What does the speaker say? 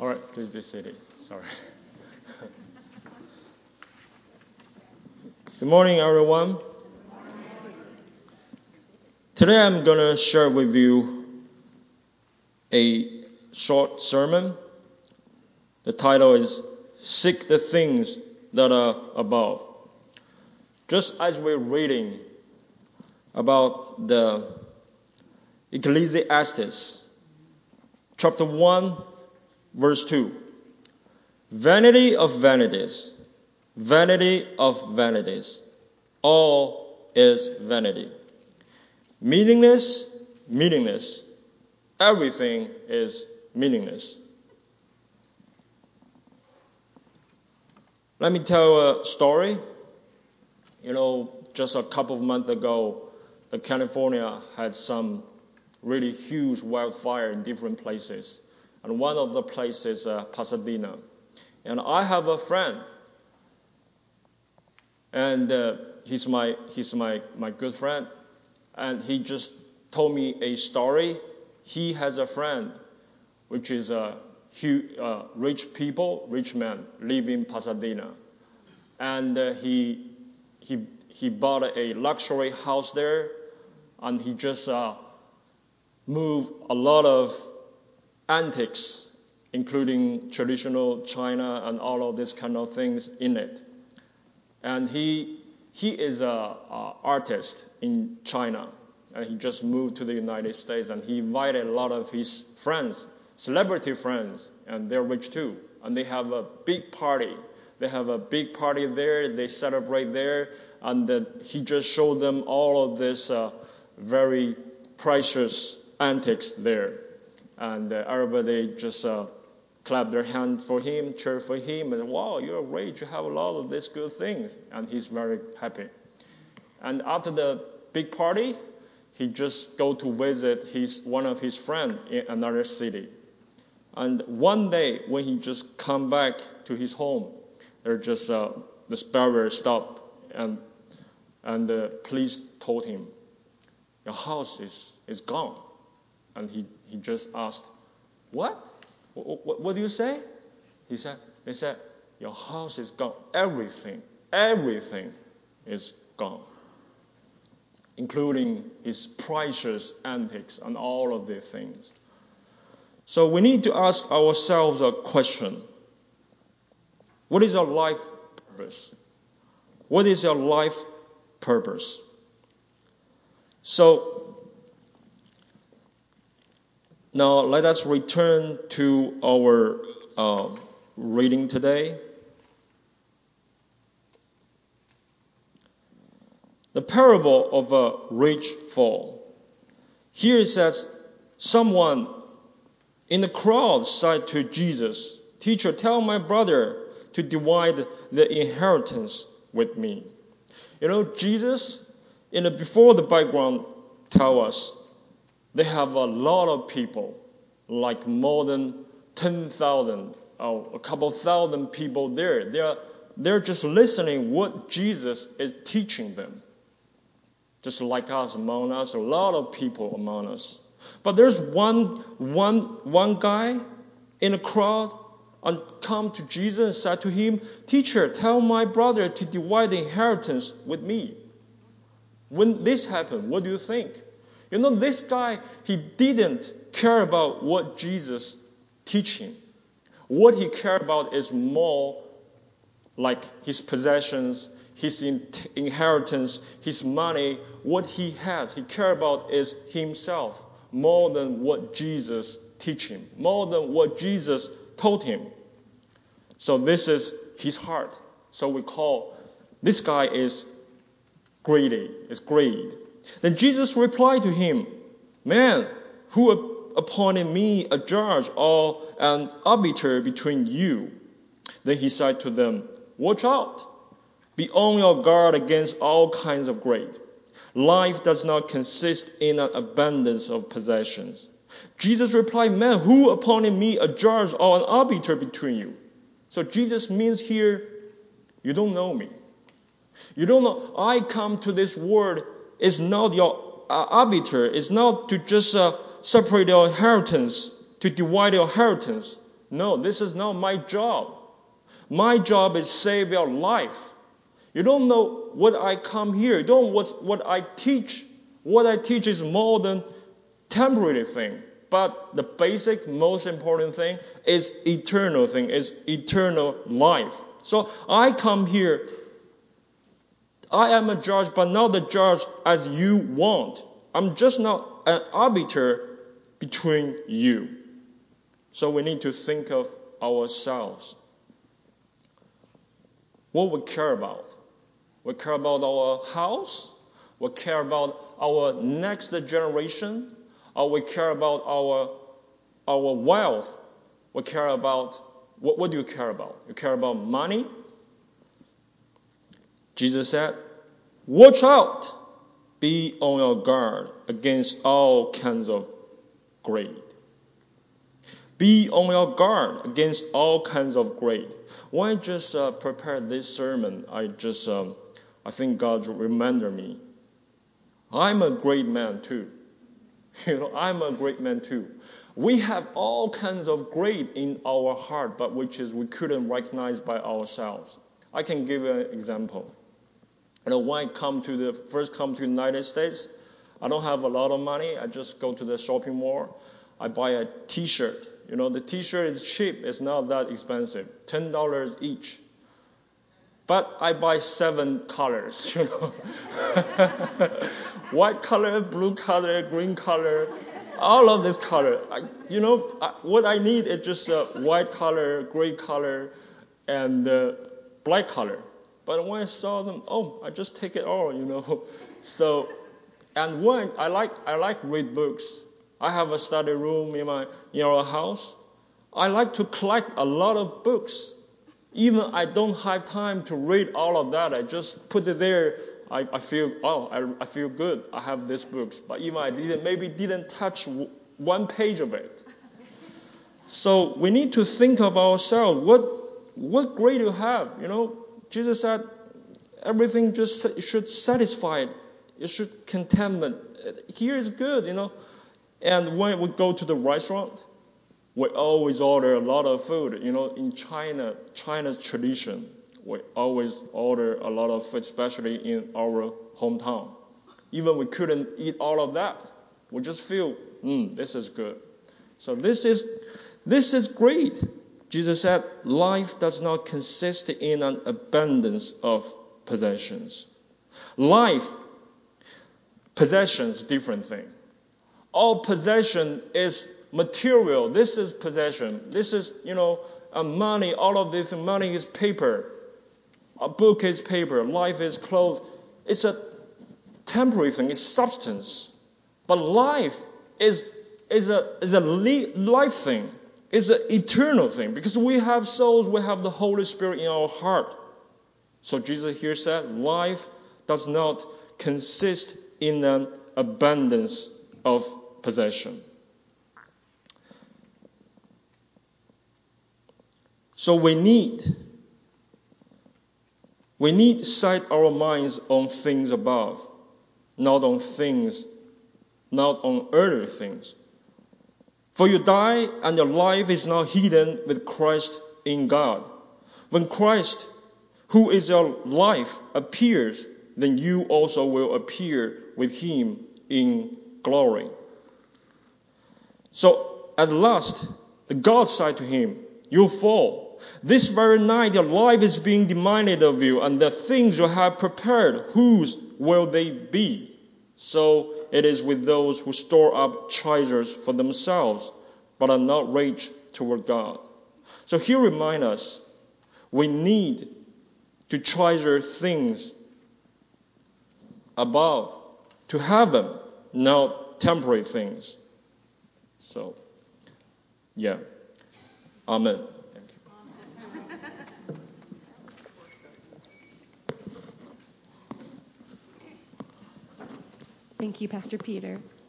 All right, please be seated. Sorry. Good morning, everyone. Today I'm going to share with you a short sermon. The title is Seek the Things That Are Above. Just as we're reading about the Ecclesiastes, chapter 1, verse 2. Vanity of vanities, all is vanity. Meaningless, everything is meaningless. Let me tell a story. Just a couple of months ago, California had some really huge wildfire in different places. And one of the places is Pasadena. And I have a friend. And he's my good friend. And he just told me a story. He has a friend, which is a rich man, live in Pasadena. And he bought a luxury house there. And he just moved a lot of antiques, including traditional China and all of these kind of things in it. And he is an artist in China, and he just moved to the United States, and he invited a lot of his friends, celebrity friends, and they're rich too, and they have a big party. They have a big party there, they celebrate there, and he just showed them all of this very precious antiques there. And everybody just clapped their hands for him, cheered for him, and wow, you're rich, you have a lot of these good things. And he's very happy. And after the big party, he just go to visit one of his friends in another city. And one day, when he just come back to his home, there just the sparrow stopped, and the police told him, your house is gone. And he just asked, what? What do you say? They said, your house is gone. Everything is gone, including his precious antiques and all of these things. So we need to ask ourselves a question. What is our life purpose? What is your life purpose? So, now let us return to our reading today. The parable of a rich fool. Here it says, someone in the crowd said to Jesus, Teacher, tell my brother to divide the inheritance with me. Jesus, before the background tell us, they have a lot of people, like more than 10,000 or a couple thousand people there. They're just listening what Jesus is teaching them. Just like us among us, a lot of people among us. But there's one guy in the crowd and come to Jesus and said to him, Teacher, tell my brother to divide the inheritance with me. When this happened, what do you think? This guy, he didn't care about what Jesus teach him. What he cared about is more like his possessions, his inheritance, his money, what he has. He cared about is himself more than what Jesus teach him, more than what Jesus told him. So this is his heart. So we call this guy is greedy, is greed. Then Jesus replied to him, Man, who appointed me a judge or an arbiter between you? Then he said to them, Watch out. Be on your guard against all kinds of greed. Life does not consist in an abundance of possessions. Jesus replied, Man, who appointed me a judge or an arbiter between you? So Jesus means here, you don't know me. You don't know. I come to this world is not your arbiter. It's not to just separate your inheritance, to divide your inheritance. No, this is not my job. My job is save your life. You don't know what I come here. You don't know what I teach. What I teach is more than temporary thing. But the basic, most important thing is eternal thing, is eternal life. So I come here. I am a judge, but not the judge as you want. I'm just not an arbiter between you. So we need to think of ourselves. What we care about. We care about our house. We care about our next generation. Or we care about our wealth. We care about, what do you care about? You care about money? Jesus said, watch out. Be on your guard against all kinds of greed. Be on your guard against all kinds of greed. When I just prepared this sermon, I think God reminded me. I'm a great man too. I'm a great man too. We have all kinds of greed in our heart, but which is we couldn't recognize by ourselves. I can give you an example. When I first come to the United States, I don't have a lot of money. I just go to the shopping mall. I buy a T-shirt. The T-shirt is cheap. It's not that expensive. $10 each. But I buy 7 colors. White color, blue color, green color, all of this color. What I need is just white color, gray color, and black color. But when I saw them, I just take it all, So, and when I like read books. I have a study room in our house. I like to collect a lot of books. Even I don't have time to read all of that. I just put it there. I feel good. I have these books. But even I didn't touch one page of it. So we need to think of ourselves. What grade you have? Jesus said everything just should satisfy. It should contentment. Here is good, And when we go to the restaurant, we always order a lot of food. In China's tradition, we always order a lot of food, especially in our hometown. Even we couldn't eat all of that. We just feel, this is good. So this is great. Jesus said, life does not consist in an abundance of possessions. Possessions, different thing. All possession is material. This is possession. This is, money. All of this money is paper. A book is paper. Life is clothes. It's a temporary thing. It's substance. But life is a life thing. It's an eternal thing. Because we have souls. We have the Holy Spirit in our heart. So Jesus here said, life does not consist in an abundance of possession. So we need to set our minds on things above, not on earthly things. For you die, and your life is now hidden with Christ in God. When Christ, who is your life, appears, then you also will appear with him in glory. So at last, the God said to him, you fall. This very night your life is being demanded of you, and the things you have prepared, whose will they be? So it is with those who store up treasures for themselves, but are not rich toward God. So he reminds us, we need to treasure things above, to heaven, not temporary things. So, yeah. Amen. Thank you. Thank you, Pastor Peter.